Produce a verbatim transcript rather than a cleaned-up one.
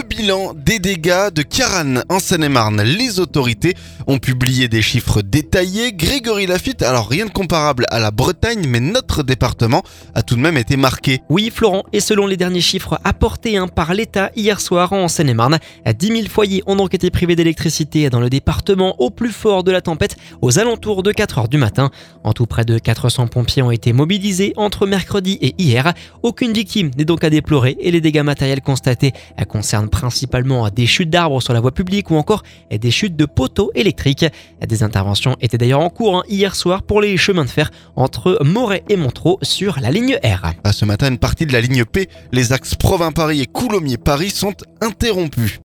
Le bilan des dégâts de Kiaran en Seine-et-Marne. Les autorités ont publié des chiffres détaillés. Grégory Laffitte, alors rien de comparable à la Bretagne, mais notre département a tout de même été marqué. Oui, Florent, et selon les derniers chiffres apportés hein, par l'État hier soir en Seine-et-Marne, dix mille foyers ont donc été privés d'électricité dans le département au plus fort de la tempête aux alentours de quatre heures du matin. En tout, près de quatre cents pompiers ont été mobilisés entre mercredi et hier. Aucune victime n'est donc à déplorer et les dégâts matériels constatés concernent principalement des chutes d'arbres sur la voie publique ou encore des chutes de poteaux électriques. Des interventions étaient d'ailleurs en cours hein, hier soir pour les chemins de fer entre Moret et Montereau sur la ligne R. À ce matin, une partie de la ligne P, les axes Provins-Paris et Coulommiers-Paris sont interrompus.